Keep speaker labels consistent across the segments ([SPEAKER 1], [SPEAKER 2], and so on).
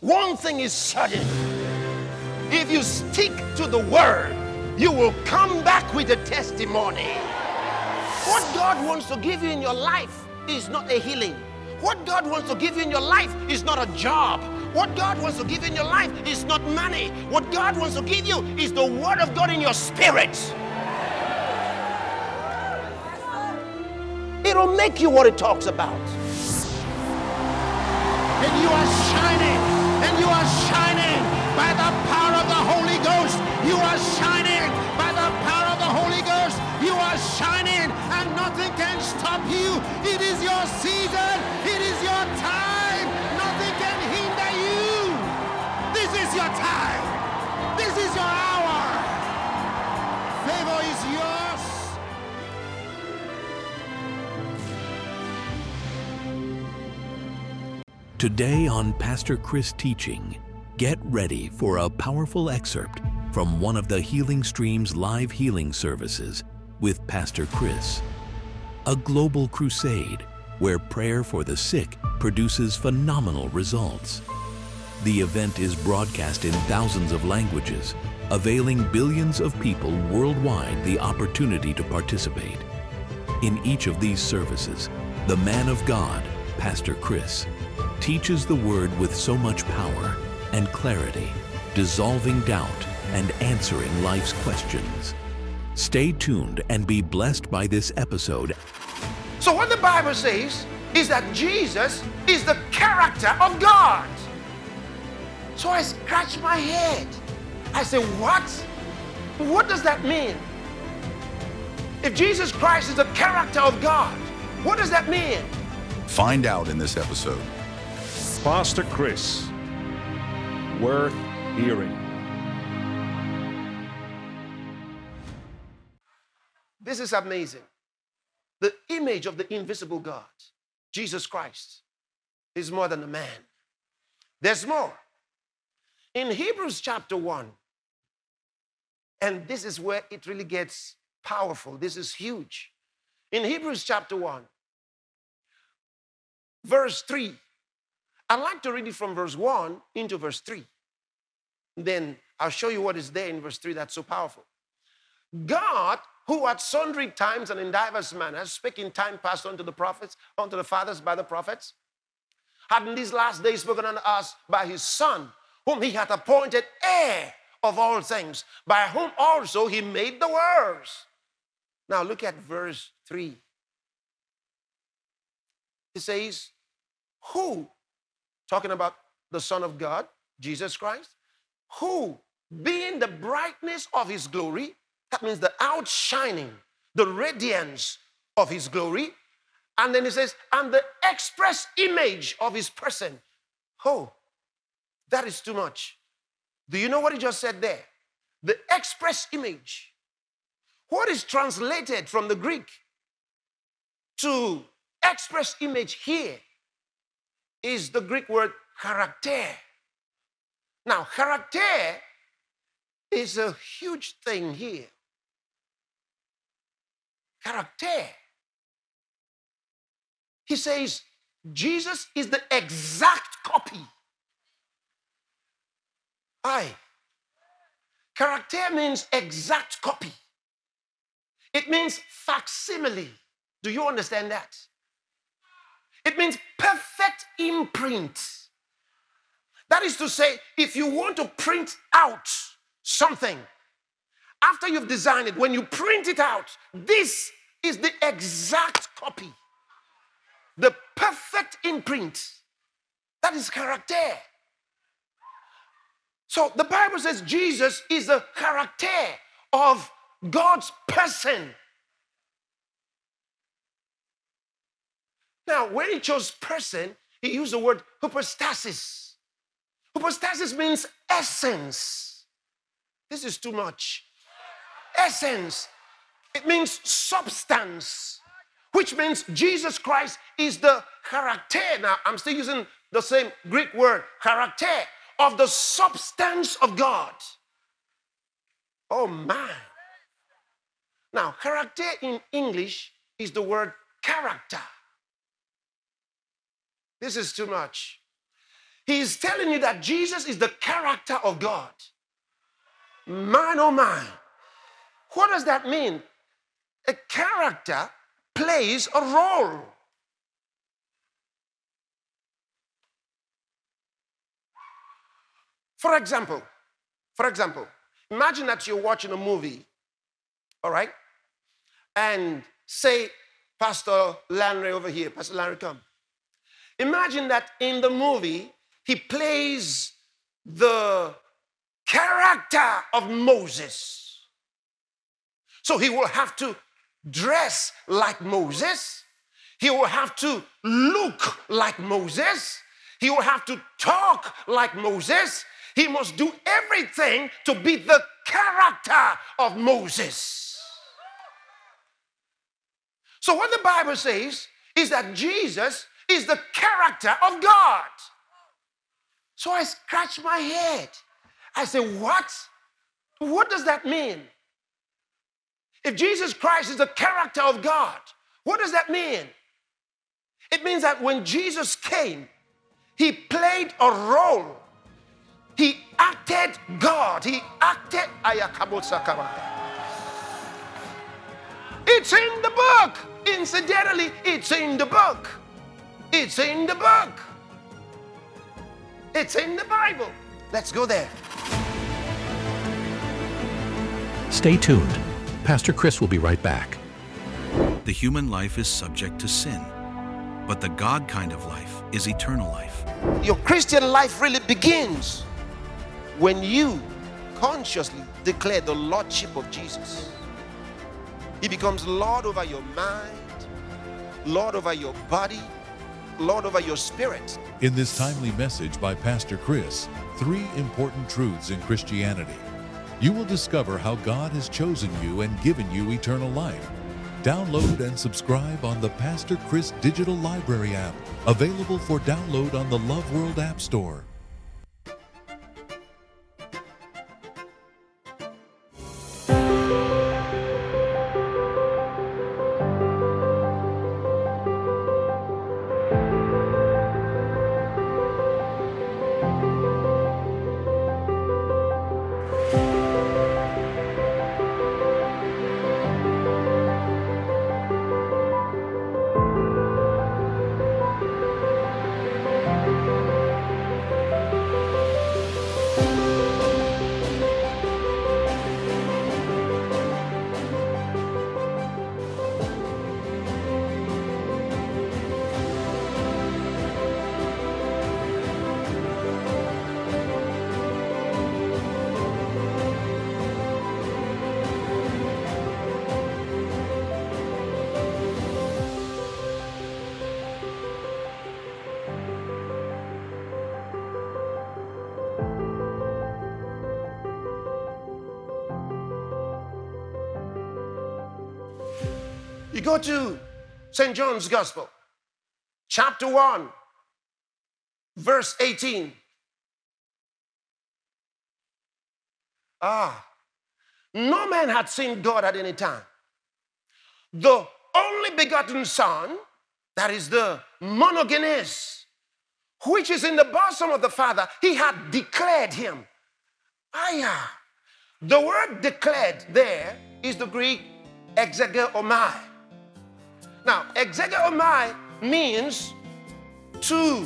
[SPEAKER 1] One thing is certain. If you stick to the word, you will come back with a testimony. What God wants to give you in your life is not a healing. What God wants to give you in your life is not a job. What God wants to give you in your life is not money. What God wants to give you is the word of God in your spirit. It'll make you what it talks about.
[SPEAKER 2] And you are shining. And you are shining by the power of the Holy Ghost. You are shining by the power of the Holy Ghost. You are shining and nothing can stop you. It is your season. It is your time. Nothing can hinder you. This is your time. This is your hour. Favor is yours.
[SPEAKER 3] Today on Pastor Chris Teaching, get ready for a powerful excerpt from one of the Healing Stream's live healing services with Pastor Chris. A global crusade where prayer for the sick produces phenomenal results. The event is broadcast in thousands of languages, availing billions of people worldwide the opportunity to participate. In each of these services, the man of God, Pastor Chris, teaches the word with so much power and clarity, dissolving doubt and answering life's questions. Stay tuned and be blessed by this episode.
[SPEAKER 1] So what the Bible says is that Jesus is the character of God. So I scratch my head. I say, what? What does that mean? If Jesus Christ is the character of God, what does that mean?
[SPEAKER 4] Find out in this episode.
[SPEAKER 5] Pastor Chris, worth hearing.
[SPEAKER 1] This is amazing. The image of the invisible God, Jesus Christ, is more than a man. There's more. In Hebrews chapter 1, and this is where it really gets powerful. This is huge. In Hebrews chapter 1, verse 3, I'd like to read it from verse 1 into verse 3. Then I'll show you what is there in verse 3 that's so powerful. God, who at sundry times and in diverse manners spake in time past unto the prophets, unto the fathers by the prophets, had in these last days spoken unto us by his Son, whom he hath appointed heir of all things, by whom also he made the worlds. Now look at verse 3. It says, who, talking about the Son of God, Jesus Christ, who, being the brightness of his glory, that means the outshining, the radiance of his glory, and then it says, and the express image of his person. Oh, that is too much. Do you know what he just said there? The express image. What is translated from the Greek to express image here is the Greek word character. Now, character is a huge thing here. Character. He says Jesus is the exact copy. Character means exact copy. It means facsimile. Do you understand that? It means perfect imprint. That is to say, if you want to print out something, after you've designed it, when you print it out, this is the exact copy. The perfect imprint. That is character. So the Bible says Jesus is the character of God's person. Now, when he chose person, he used the word hypostasis. Hypostasis means essence. This is too much. Essence. It means substance, which means Jesus Christ is the character. Now, I'm still using the same Greek word, character, of the substance of God. Oh, my. Now, character in English is the word character. This is too much. He's telling you that Jesus is the character of God. Man, oh man. What does that mean? A character plays a role. For example, imagine that you're watching a movie, all right? And say, Pastor Landry over here, Pastor Landry, come. Imagine that in the movie, he plays the character of Moses. So he will have to dress like Moses. He will have to look like Moses. He will have to talk like Moses. He must do everything to be the character of Moses. So what the Bible says is that Jesus is the character of God. So I scratch my head. I say, what? What does that mean? If Jesus Christ is the character of God, what does that mean? It means that when Jesus came, he played a role. He acted God. He acted Ayakabosakaba. It's in the book. Incidentally, it's in the book. It's in the book. It's in the Bible. Let's go there.
[SPEAKER 3] Stay tuned. Pastor Chris will be right back.
[SPEAKER 6] The human life is subject to sin, but the God kind of life is eternal life.
[SPEAKER 1] Your Christian life really begins when you consciously declare the Lordship of Jesus. He becomes Lord over your mind, Lord over your body, Lord over your spirit.
[SPEAKER 7] In this timely message by Pastor Chris, 3 important truths in Christianity. You will discover how God has chosen you and given you eternal life. Download and subscribe on the Pastor Chris Digital Library app, available for download on the Love World App Store.
[SPEAKER 1] You go to St. John's Gospel, chapter 1, verse 18. No man had seen God at any time. The only begotten Son, that is the monogenes, which is in the bosom of the Father, he had declared him. The word declared there is the Greek exegeomai. Now, exegeomai means to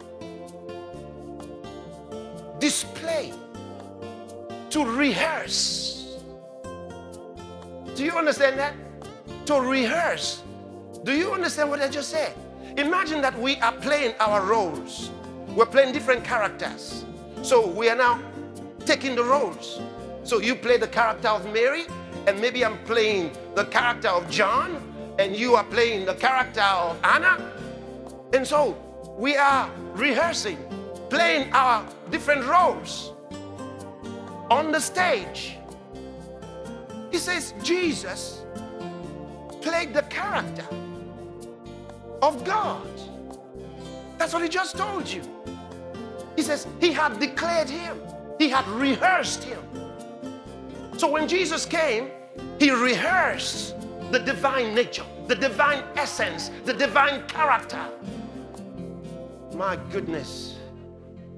[SPEAKER 1] display, to rehearse. Do you understand that? To rehearse. Do you understand what I just said? Imagine that we are playing our roles. We're playing different characters. So we are now taking the roles. So you play the character of Mary, and maybe I'm playing the character of John, and you are playing the character of Anna. And so we are rehearsing, playing our different roles on the stage. He says Jesus played the character of God. That's what he just told you. He says he had declared him. He had rehearsed him. So when Jesus came, he rehearsed the divine nature, the divine essence, the divine character. My goodness.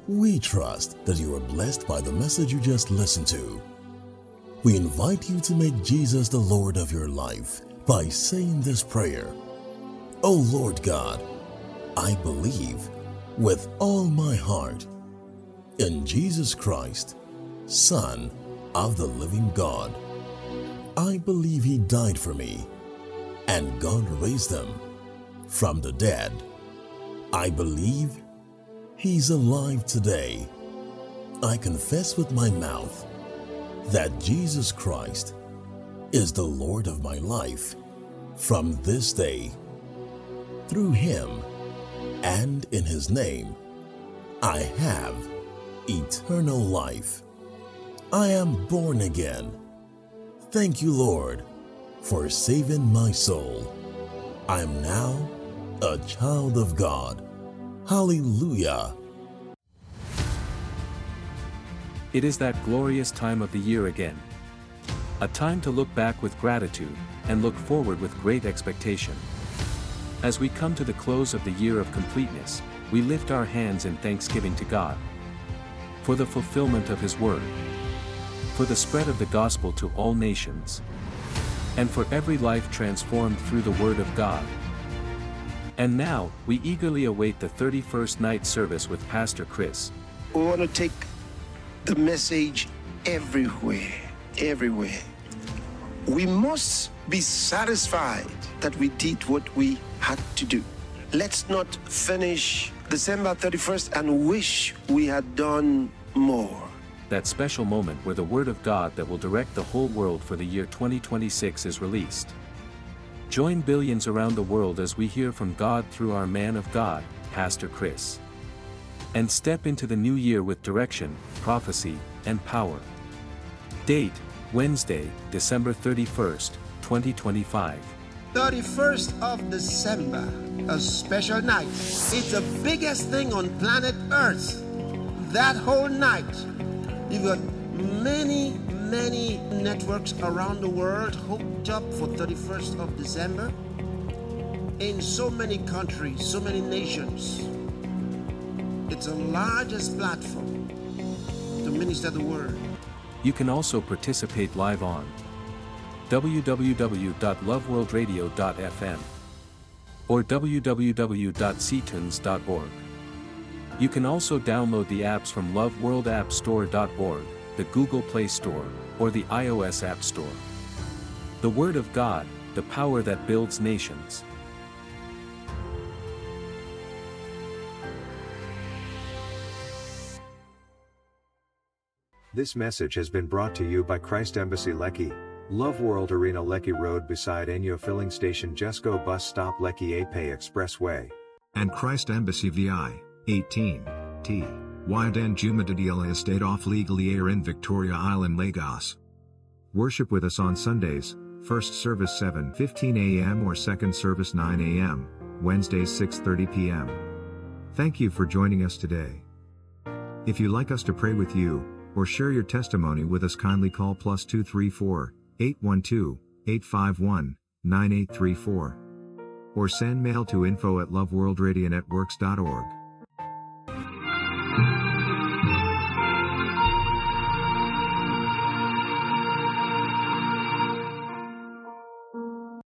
[SPEAKER 8] We trust that you are blessed by the message you just listened to. We invite you to make Jesus the Lord of your life by saying this prayer. O Lord God, I believe with all my heart in Jesus Christ, Son of the living God. I believe He died for me and God raised Him from the dead. I believe He's alive today. I confess with my mouth that Jesus Christ is the Lord of my life from this day. Through Him and in His name, I have eternal life. I am born again. Thank you, Lord, for saving my soul. I am now a child of God. Hallelujah.
[SPEAKER 9] It is that glorious time of the year again. A time to look back with gratitude and look forward with great expectation. As we come to the close of the year of completeness, we lift our hands in thanksgiving to God for the fulfillment of His word, for the spread of the gospel to all nations, and for every life transformed through the word of God. And now, we eagerly await the 31st night service with Pastor Chris.
[SPEAKER 2] We want to take the message everywhere, everywhere. We must be satisfied that we did what we had to do. Let's not finish December 31st and wish we had done more.
[SPEAKER 9] That special moment where the Word of God that will direct the whole world for the year 2026 is released. Join billions around the world as we hear from God through our man of God, Pastor Chris. And step into the new year with direction, prophecy, and power. Date, Wednesday, December 31st, 2025.
[SPEAKER 2] 31st of December, a special night. It's the biggest thing on planet Earth. That whole night, you've got many networks around the world hooked up for 31st of December. In so many countries, so many nations. It's the largest platform to minister the word.
[SPEAKER 9] You can also participate live on www.loveworldradio.fm or www.ctunes.org. You can also download the apps from loveworldappstore.org, the Google Play Store, or the iOS App Store. The Word of God, the power that builds nations.
[SPEAKER 10] This message has been brought to you by Christ Embassy Lekki, Love World Arena Lekki Road beside Enyo Filling Station Jesco Bus Stop Lekki Ape Expressway,
[SPEAKER 11] and Christ Embassy VI, 18, T. Wyden Jumadadila Estate off Legally Air in Victoria Island, Lagos. Worship with us on Sundays, first service 7:15 a.m. or second service 9 a.m., Wednesdays 6:30 p.m. Thank you for joining us today. If you'd like us to pray with you, or share your testimony with us, kindly call +234 812 851 9834. Or send mail to info@loveworldradionetworks.org.